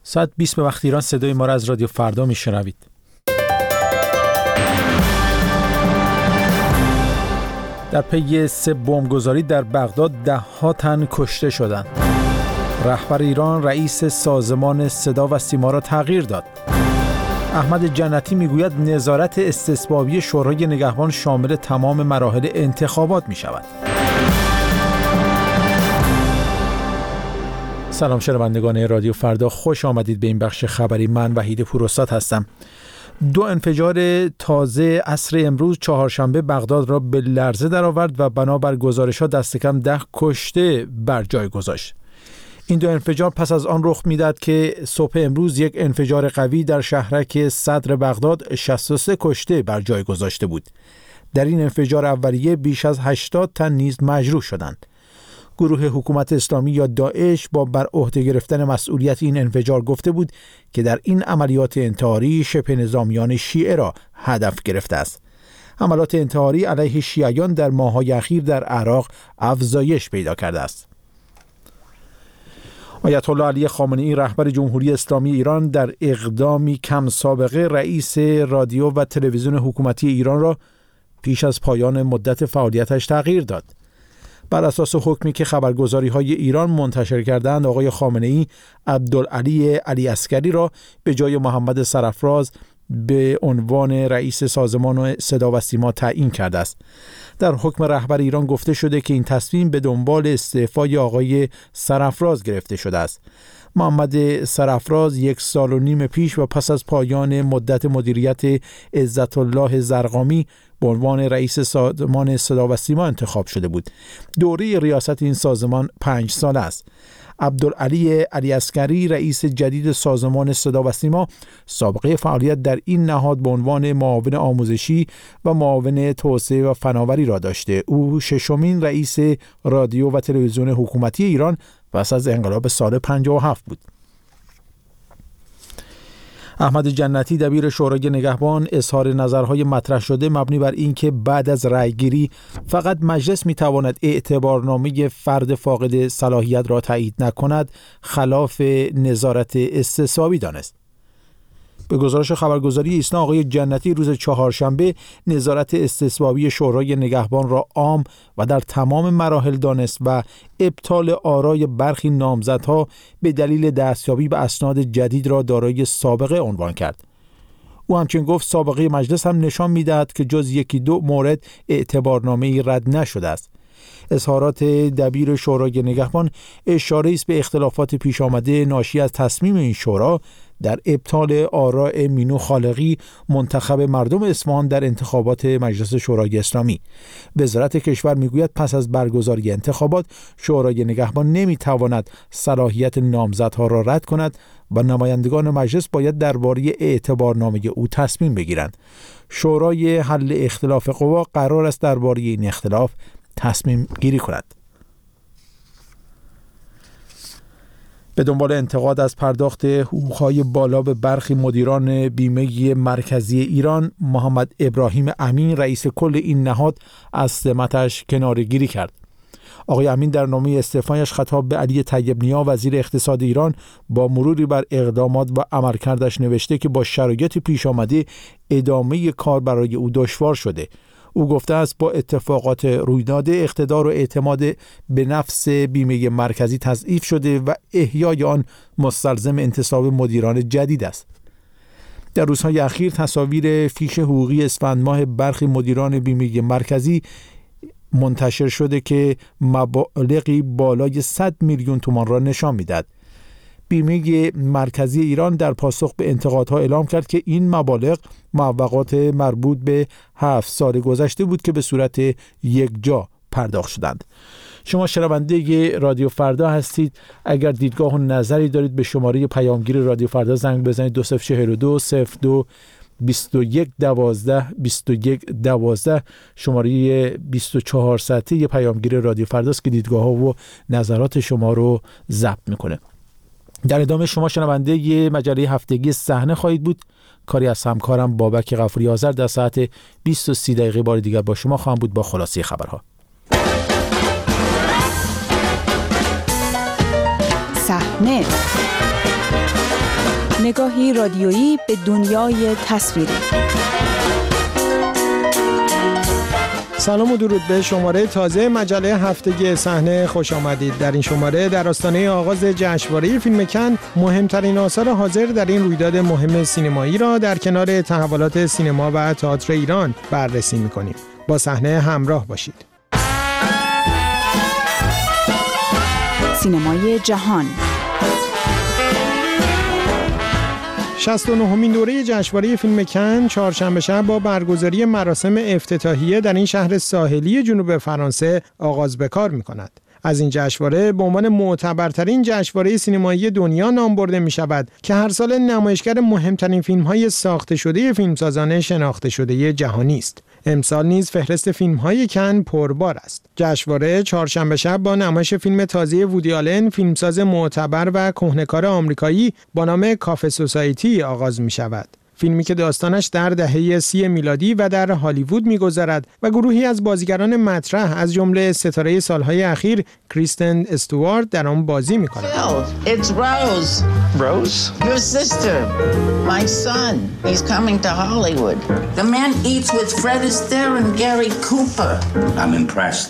ساعت 20 به وقت ایران صدای ما را از رادیو فردا میشنوید. در پی 3 بمبگذاری در بغداد 10 تن کشته شدند. رهبر ایران رئیس سازمان صدا و سیما را تغییر داد. احمد جنتی میگوید نظارت استثبابی شورای نگهبان شامل تمام مراحل انتخابات می شود. سلام شنوندگان رادیو فردا، خوش آمدید به این بخش خبری. من وحید پوراستاد هستم. 2 انفجار تازه عصر امروز چهارشنبه بغداد را به لرزه درآورد و بنابر گزارش‌ها دست کم 10 کشته بر جای گذاشت. این 2 انفجار پس از آن رخ می‌دهد که صبح امروز یک انفجار قوی در شهرک صدر بغداد 63 کشته بر جای گذاشته بود. در این انفجار اولیه بیش از 80 تن نیز مجروح شدند. گروه حکومت اسلامی یا داعش با بر عهده گرفتن مسئولیت این انفجار گفته بود که در این عملیات انتحاری شبه نظامیان شیعه را هدف گرفته است. حملات انتحاری علیه شیعیان در ماه‌های اخیر در عراق افزایش پیدا کرده است. آیت الله علی خامنه‌ای رهبر جمهوری اسلامی ایران در اقدامی کم سابقه رئیس رادیو و تلویزیون حکومتی ایران را پیش از پایان مدت فعالیتش تغییر داد. بر اساس حکمی که خبرگزاری‌های ایران منتشر کردند، آقای خامنه‌ای عبدالعلی علی عسکری را به جای محمد سرافراز به عنوان رئیس سازمان صدا و سیما تعیین کرده است. در حکم رهبر ایران گفته شده که این تصمیم به دنبال استعفای آقای سرافراز گرفته شده است. محمد سرافراز 1.5 سال پیش و پس از پایان مدت مدیریت عزت الله زرقامی به عنوان رئیس سازمان صدا و سیما انتخاب شده بود. دوره ریاست این سازمان 5 ساله است. عبدالعلی علی عسکری رئیس جدید سازمان صدا و سیما سابقه فعالیت در این نهاد به عنوان معاون آموزشی و معاون توسعه و فناوری را داشته. او 6مین رئیس رادیو و تلویزیون حکومتی ایران پس از انقلاب سال 57 بود. احمد جنتی دبیر شورای نگهبان اظهار نظرهای مطرح شده مبنی بر اینکه بعد از رأیگیری فقط مجلس میتواند اعتبارنامه فرد فاقد صلاحیت را تایید نکند خلاف نظارت استثبابی دانست. به گزارش خبرگزاری ایسنا، آقای جنتی روز چهارشنبه نظارت استثبابی شورای نگهبان را عام و در تمام مراحل دانست و ابطال آرای برخی نامزدها به دلیل دستیابی به اسناد جدید را دارای سابقه عنوان کرد. او همچنین گفت سابقه مجلس هم نشان می‌دهد که جز 1-2 مورد اعتبارنامه‌ای رد نشده است. اظهارات دبیر شورای نگهبان اشاره است به اختلافات پیش آمده ناشی از تصمیم این شورا در ابطال آراء مینو خالقی منتخب مردم اصفهان در انتخابات مجلس شورای اسلامی. وزارت کشور میگوید پس از برگزاری انتخابات شورای نگهبان نمیتواند صلاحیت نامزدها را رد کند و نمایندگان مجلس باید درباره اعتبارنامه او تصمیم بگیرند. شورای حل اختلاف قوا قرار است درباره این اختلاف تصمیم گیری کند. به دنبال انتقاد از پرداخت حقوق‌های بالا به برخی مدیران بیمه مرکزی ایران، محمد ابراهیم امین رئیس کل این نهاد از سمتش کناره‌گیری کرد. آقای امین در نامه استعفایش خطاب به علی طیب نیا وزیر اقتصاد ایران با مروری بر اقدامات و عملکردش نوشته که با شرایط پیش آمده ادامه کار برای او دشوار شده. او گفته است با اتفاقات رویداد اقتدار و اعتماد به نفس بیمه مرکزی تضعیف شده و احیای آن مستلزم انتصاب مدیران جدید است. در روزهای اخیر تصاویر فیش حقوقی اسفند ماه برخی مدیران بیمه مرکزی منتشر شده که مبالغی بالای 100 میلیون تومان را نشان می‌دهد. بیمه مرکزی ایران در پاسخ به انتقادها اعلام کرد که این مبالغ معوقات مربوط به 7 سال گذشته بود که به صورت یکجا پرداخت شدند. شما شنونده رادیو فردا هستید. اگر دیدگاه و نظری دارید به شماره پیامگیر رادیو فردا زنگ بزنید 2042 02 21 12 21 12. شماره 24 ساعته پیامگیر رادیو فرداست که دیدگاه ها و نظرات شما رو ضبط میکنه. در ادامه شما شنونده ی مجله هفتگی صحنه خواهید بود. کاری از همکارم بابک غفوری آذر در ساعت 20:30 بار دیگر با شما خواهم بود با خلاصه خبرها. صحنه نگاهی رادیویی به دنیای تصویری. سلام و درود به شماره تازه مجله هفتگی صحنه خوش آمدید. در این شماره در آستانه آغاز جشنواره فیلم کن مهمترین آثار حاضر در این رویداد مهم سینمایی را در کنار تحولات سینما و تئاتر ایران بررسی می‌کنیم. با صحنه همراه باشید. سینمای جهان 69مین دوره جشنواره فیلم کن چهارشنبه شب با برگزاری مراسم افتتاحیه در این شهر ساحلی جنوب فرانسه آغاز به کار می‌کند. از این جشنواره به عنوان معتبرترین جشنواره سینمایی دنیا نام برده می‌شود که هر سال نمایشگر مهمترین فیلم‌های ساخته شده فیلمسازان شناخته شده جهانی است. امسال نیز فهرست فیلم‌های کن پربار است. جشنواره چهارشنبه شب با نمایش فیلم تازه وودی آلن، فیلمساز معتبر و کهنه‌کار آمریکایی با نام کافه سوسایتی آغاز می‌شود. فیلمی که داستانش در دهه 30 میلادی و در هالیوود می‌گذرد و گروهی از بازیگران مطرح از جمله ستاره سالهای اخیر کریستن استوارت در آن بازی می‌کنند. It's Rose. Rose? Your sister. My son. He's coming to Hollywood. The man eats with Fred Astaire and Gary Cooper. I'm impressed.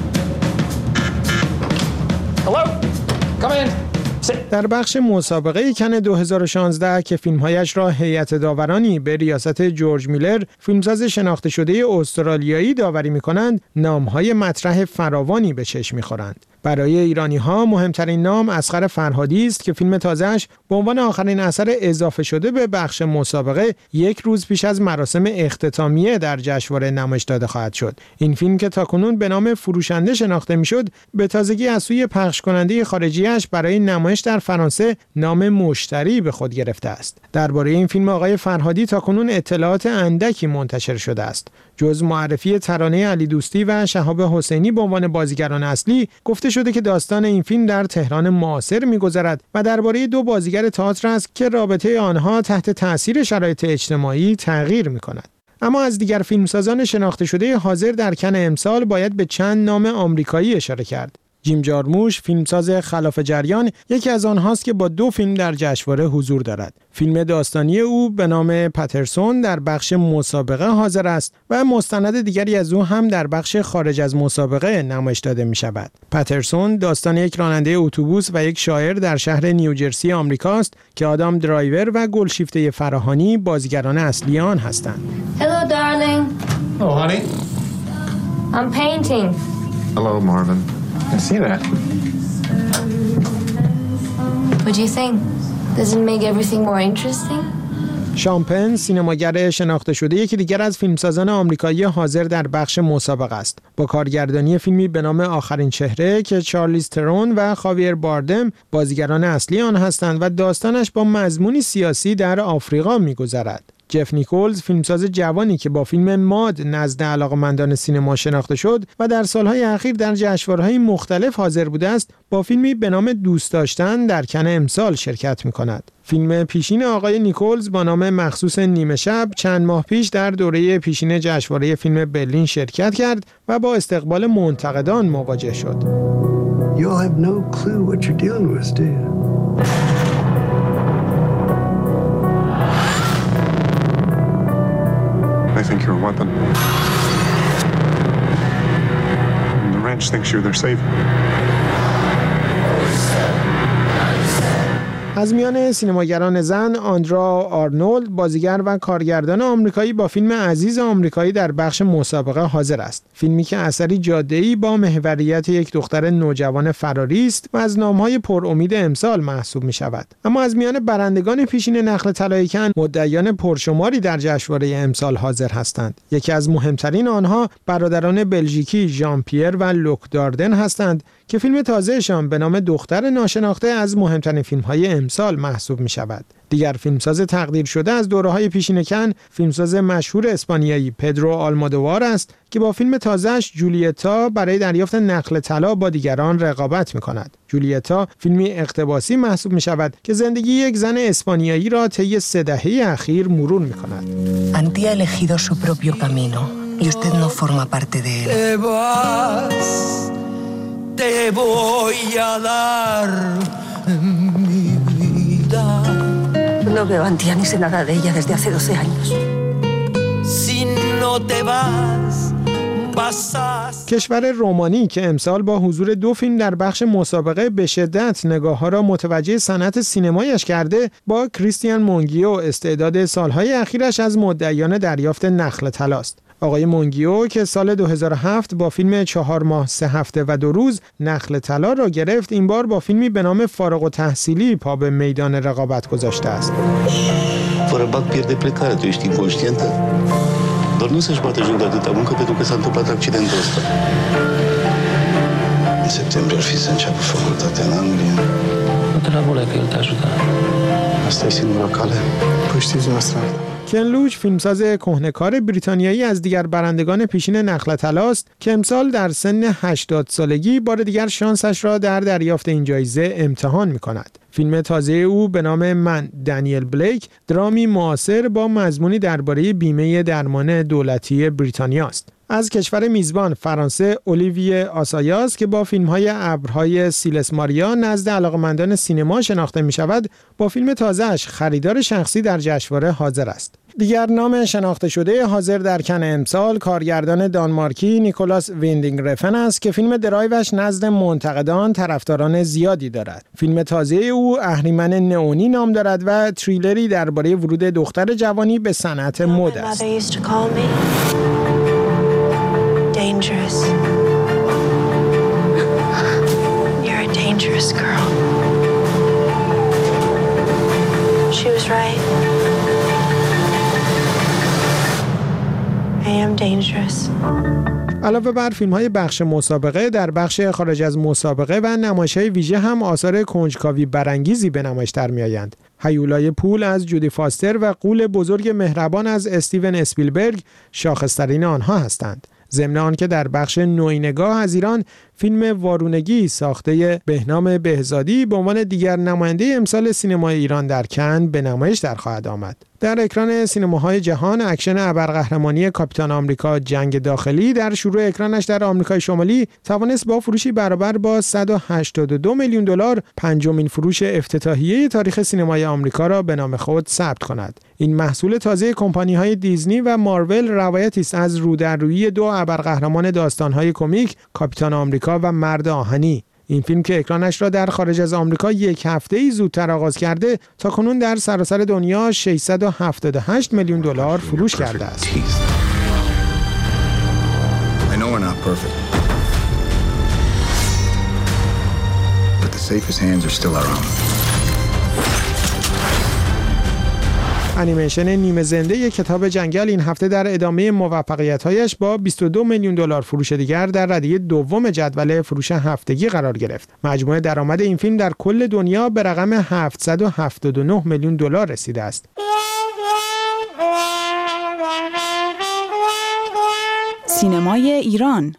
Hello? Come in. در بخش مسابقه کن 2016 که فیلمهایش را هیئت داورانی به ریاست جورج میلر، فیلمساز شناخته شده استرالیایی داوری می‌کنند، نام‌های مطرح فراوانی به چشم می‌خورند. برای ایرانی‌ها مهمترین نام اصغر فرهادی است که فیلم تازه‌اش به عنوان آخرین اثر اضافه شده به بخش مسابقه یک روز پیش از مراسم اختتامیه در جشنواره نمایش داده خواهد شد. این فیلم که تاکنون به نام فروشنده شناخته می‌شد، به تازگی از سوی پخش کننده خارجی‌اش برای نمایش در فرانسه نام مشتری به خود گرفته است. درباره این فیلم آقای فرهادی تاکنون اطلاعات اندکی منتشر شده است. جز معرفی ترانه علی دوستی و شهاب حسینی به عنوان بازیگران اصلی، گفته شده که داستان این فیلم در تهران معاصر می‌گذرد و درباره دو بازیگر تئاتر است که رابطه آنها تحت تأثیر شرایط اجتماعی تغییر می‌کند. اما از دیگر فیلمسازان شناخته شده حاضر در کن امسال باید به چند نام آمریکایی اشاره کرد. جیم جارموش، فیلمساز خلاف جریان، یکی از آنهاست که با 2 فیلم در جشنواره حضور دارد. فیلم داستانی او به نام پاترسون در بخش مسابقه حاضر است و مستند دیگری از او هم در بخش خارج از مسابقه نمایش داده می شود. پاترسون داستان یک راننده اتوبوس و یک شاعر در شهر نیوجرسی آمریکاست که آدام درایور و گلشیفته فراهانی بازیگران اصلی آن هستند. Hello darling. Oh, honey. I'm painting. Hello, Marvin. I see that. What do you think? Does it make everything more interesting? شامپن، سینماگر شناخته شده یکی دیگر از فیلمسازان آمریکایی حاضر در بخش مسابقه است. با کارگردانی فیلمی به نام آخرین چهره که چارلیز ترون و خاویر باردم بازیگران اصلی آن هستند و داستانش با مضمونی سیاسی در آفریقا می‌گذرد. جف نیکولز، فیلمساز جوانی که با فیلم ماد نزد علاقه‌مندان سینما شناخته شد و در سالهای اخیر در جشنواره‌های مختلف حاضر بوده است، با فیلمی به نام دوست داشتن در کن امسال شرکت می‌کند. فیلم پیشین آقای نیکولز با نام مخصوص نیمه شب چند ماه پیش در دوره پیشین جشنواره فیلم برلین شرکت کرد و با استقبال منتقدان مواجه شد. You'll have no clue what you're dealing with, do you? They think you're a weapon. And the ranch thinks you're their savior. از میان سینماگران زن، آندرا آرنولد، بازیگر و کارگردان آمریکایی با فیلم عزیز آمریکایی در بخش مسابقه حاضر است. فیلمی که اثری جاده‌ای با محوریت یک دختر نوجوان فراری است و از نام‌های پرامید امسال محسوب می‌شود. اما از میان برندگان پیشین نخل طلای کن، مدعیان پرشماری در جشنواره امسال حاضر هستند. یکی از مهمترین آنها برادران بلژیکی ژان پیر و لوک داردن هستند که فیلم تازهشان به نام دختر ناشناخته از مهمترین فیلم‌های امسال محسوب می‌شود. دیگر فیلمساز تقدیر شده از دوره‌های پیشین کن، فیلمساز مشهور اسپانیایی پدرو آلمودوار است که با فیلم تازه‌اش جولیتا برای دریافت نخل طلا با دیگران رقابت می‌کند. جولیتا فیلمی اقتباسی محسوب می‌شود که زندگی یک زن اسپانیایی را طی 3 دهه اخیر مرور می‌کند. Antía ha elegido su propio camino y usted no forma parte de él. Te voy a dar mi vida. No No veo a Antía ni sé nada de ella desde hace 12 años. Si no te vas. کشور رومانی که امسال با حضور 2 فیلم در بخش مسابقه به شدت نگاه‌ها را متوجه صنعت سینمایش کرده، با کریستیان مونگیو استعداد سالهای اخیرش از مدعیان دریافت نخل طلاست. آقای مونگیو که سال 2007 با فیلم 4 ماه 3 هفته و 2 روز نخل طلا را گرفت، این بار با فیلمی به نام فارغ التحصیلی پا به میدان رقابت گذاشته است. Fără bag pierde plecare, tu ești inconștientă? Doar nu să-și bată joc de atâta muncă pentru că s-a întâmplat accidentul ăsta. În septembrie ar fi să înceapă facultatea în Anglia. Nu te labule că el te ajută. Asta e singura cale. Păi știți noastră. کن لوچ فیلمساز کهنه‌کار بریتانیایی از دیگر برندگان پیشین نخل طلا است که امسال در سن 80 سالگی بار دیگر شانسش را در دریافت این جایزه امتحان می‌کند. فیلم تازه او به نام من دانیل بلیک درامی معاصر با مضمونی درباره بیمه درمان دولتی بریتانیا است. از کشور میزبان فرانسه اولیویه آسایاس که با فیلم‌های ابرهای سیلس ماریا نزد علاقه‌مندان سینما شناخته می‌شود، با فیلم تازه‌اش خریدار شخصی در جشنواره حاضر است. دیگر نام شناخته شده حاضر در کن امسال کارگردان دانمارکی نیکولاس ویندینگ رفن است که فیلم درایوش نزد منتقدان طرفداران زیادی دارد. فیلم تازه او اهریمن نئونی نام دارد و تریلری درباره ورود دختر جوانی به صنعت مد است. Dangerous. You're a dangerous girl. She was right. I am dangerous. علاوه بر فیلم‌های بخش مسابقه، در بخش خارج از مسابقه و نمایش‌های ویژه هم آثار کنجکاوی برانگیزی به نمایش در می‌آیند. هیولای پول از جودی فاستر و غول بزرگ مهربان از استیون اسپیلبرگ شاخص‌ترین آنها هستند. ضمن آنکه در بخش نوینگاه از ایران فیلم وارونگی ساخته بهنام بهزادی به عنوان دیگر نماینده امسال سینمای ایران در کن به نمایش در خواهد آمد. در اکران سینماهای جهان اکشن ابرقهرمانی کاپیتان آمریکا جنگ داخلی در شروع اکرانش در آمریکای شمالی توانست با فروشی برابر با 182 میلیون دلار پنجمین فروش افتتاحیه تاریخ سینمای آمریکا را به نام خود ثبت کند. این محصول تازه کمپانی‌های دیزنی و مارول روایتی است از رودررویی 2 ابرقهرمان داستان‌های کمیک، کاپیتان آمریکا و مرد آهنی. این فیلم که اکرانش را در خارج از آمریکا 1 هفته‌ای زودتر آغاز کرده، تاکنون در سراسر دنیا 678 میلیون دلار فروش کرده است. I know we're not perfect. But the safest hands are still our own. انیمیشن نیمه زنده کتاب جنگل این هفته در ادامه موفقیت‌هایش با 22 میلیون دلار فروش دیگر در ردیف دوم جدول فروش هفتگی قرار گرفت. مجموع درآمد این فیلم در کل دنیا به رقم 779 میلیون دلار رسیده است. سینمای ایران.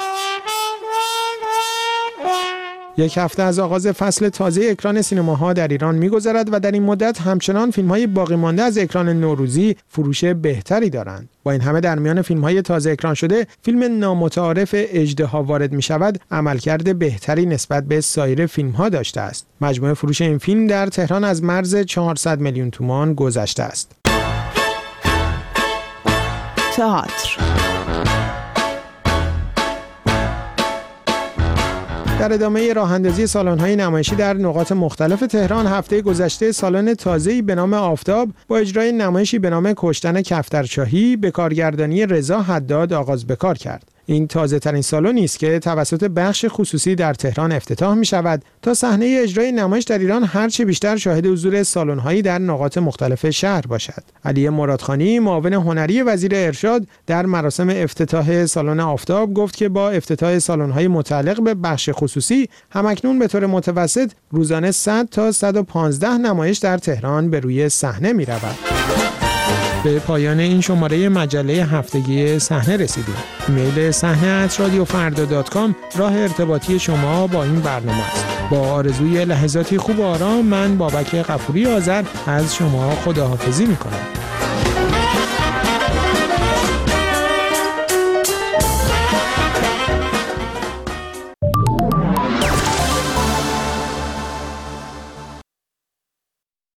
1 هفته از آغاز فصل تازه اکران سینماها در ایران می‌گذرد و در این مدت همچنان فیلم‌های باقی مانده از اکران نوروزی فروش بهتری دارند. با این همه در میان فیلم‌های تازه اکران شده، فیلم نامتعارف اژدها وارد می‌شود عملکرد بهتری نسبت به سایر فیلم‌ها داشته است. مجموع فروش این فیلم در تهران از مرز 400 میلیون تومان گذشته است. تئاتر. در ادامه راه‌اندازی سالن‌های نمایشی در نقاط مختلف تهران، هفته گذشته سالن تازه‌ای به نام آفتاب با اجرای نمایشی به نام کشتن کفترچاهی به کارگردانی رضا حداد آغاز به کار کرد. این تازه‌ترین سالنی است که توسط بخش خصوصی در تهران افتتاح می‌شود تا صحنه اجرای نمایش در ایران هرچه بیشتر شاهد حضور سالن‌هایی در نقاط مختلف شهر باشد. علی مرادخانی، معاون هنری وزیر ارشاد، در مراسم افتتاح سالن آفتاب گفت که با افتتاح سالن‌های متعلق به بخش خصوصی همکنون به طور متوسط روزانه 100 تا 115 نمایش در تهران به روی صحنه می‌رود. به پایان این شماره مجله هفتگی صحنه رسیدیم. ایمیل صحنه@radiofarda.com راه ارتباطی شما با این برنامه است. با آرزوی لحظاتی خوب و آرام، من بابک غفوری آذر از شما خداحافظی می‌کنم.